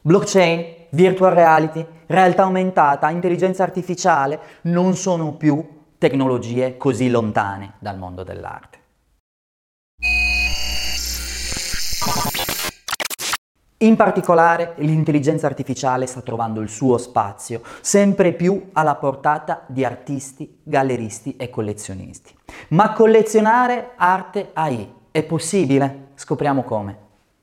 Blockchain, virtual reality, realtà aumentata, intelligenza artificiale non sono più tecnologie così lontane dal mondo dell'arte. In particolare, l'intelligenza artificiale sta trovando il suo spazio sempre più alla portata di artisti, galleristi e collezionisti. Ma collezionare arte AI è possibile? Scopriamo come.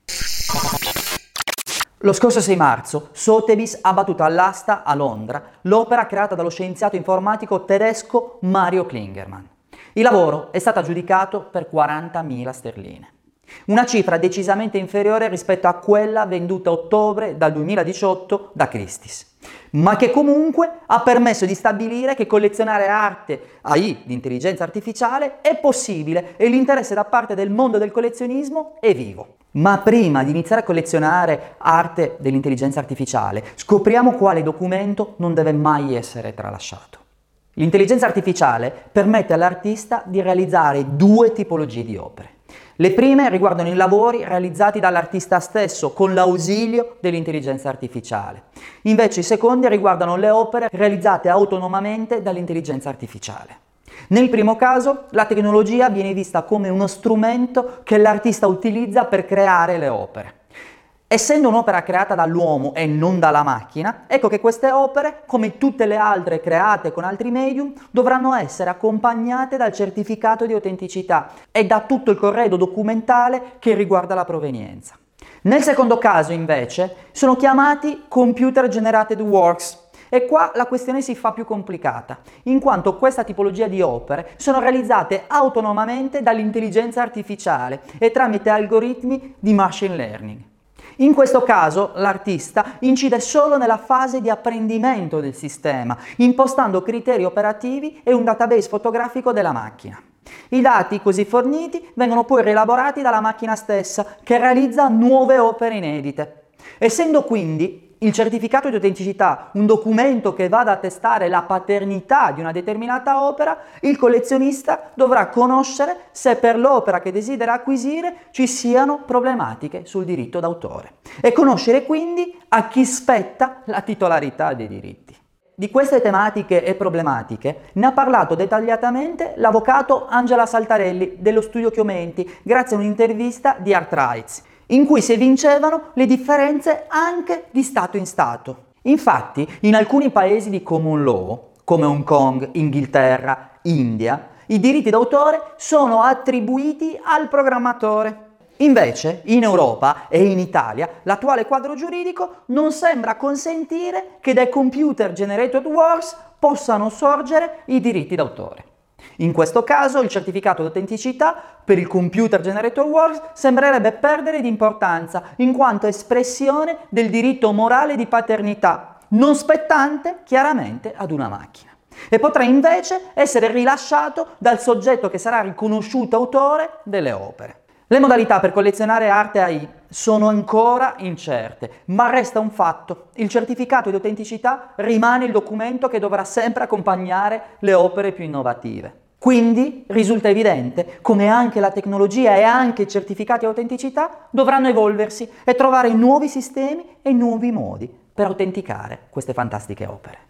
Lo scorso 6 marzo Sotheby's ha battuto all'asta a Londra l'opera creata dallo scienziato informatico tedesco Mario Klingerman. Il lavoro è stato aggiudicato per 40.000 sterline. Una cifra decisamente inferiore rispetto a quella venduta a ottobre dal 2018 da Christie's, ma che comunque ha permesso di stabilire che collezionare arte AI di intelligenza artificiale è possibile e l'interesse da parte del mondo del collezionismo è vivo. Ma prima di iniziare a collezionare arte dell'intelligenza artificiale, scopriamo quale documento non deve mai essere tralasciato. L'intelligenza artificiale permette all'artista di realizzare 2 tipologie di opere. Le prime riguardano i lavori realizzati dall'artista stesso con l'ausilio dell'intelligenza artificiale. Invece i secondi riguardano le opere realizzate autonomamente dall'intelligenza artificiale. Nel primo caso, la tecnologia viene vista come uno strumento che l'artista utilizza per creare le opere. Essendo un'opera creata dall'uomo e non dalla macchina, ecco che queste opere, come tutte le altre create con altri medium, dovranno essere accompagnate dal certificato di autenticità e da tutto il corredo documentale che riguarda la provenienza. Nel secondo caso, invece, sono chiamati Computer Generated Works. E qua la questione si fa più complicata, in quanto questa tipologia di opere sono realizzate autonomamente dall'intelligenza artificiale e tramite algoritmi di machine learning. In questo caso l'artista incide solo nella fase di apprendimento del sistema, impostando criteri operativi e un database fotografico della macchina. I dati così forniti vengono poi rielaborati dalla macchina stessa, che realizza nuove opere inedite. Essendo quindi il certificato di autenticità un documento che va ad attestare la paternità di una determinata opera, il collezionista dovrà conoscere se per l'opera che desidera acquisire ci siano problematiche sul diritto d'autore e conoscere quindi a chi spetta la titolarità dei diritti. Di queste tematiche e problematiche ne ha parlato dettagliatamente l'avvocato Angela Saltarelli dello studio Chiomenti grazie a un'intervista di Art Rights, in cui si evincevano le differenze anche di Stato in Stato. Infatti, in alcuni paesi di common law, come Hong Kong, Inghilterra, India, i diritti d'autore sono attribuiti al programmatore. Invece, in Europa e in Italia, l'attuale quadro giuridico non sembra consentire che dai computer generated works possano sorgere i diritti d'autore. In questo caso il certificato di autenticità per il Computer Generated Works sembrerebbe perdere di importanza in quanto espressione del diritto morale di paternità, non spettante chiaramente ad una macchina, e potrà invece essere rilasciato dal soggetto che sarà riconosciuto autore delle opere. Le modalità per collezionare arte AI sono ancora incerte, ma resta un fatto: il certificato di autenticità rimane il documento che dovrà sempre accompagnare le opere più innovative. Quindi risulta evidente come anche la tecnologia e anche i certificati di autenticità dovranno evolversi e trovare nuovi sistemi e nuovi modi per autenticare queste fantastiche opere.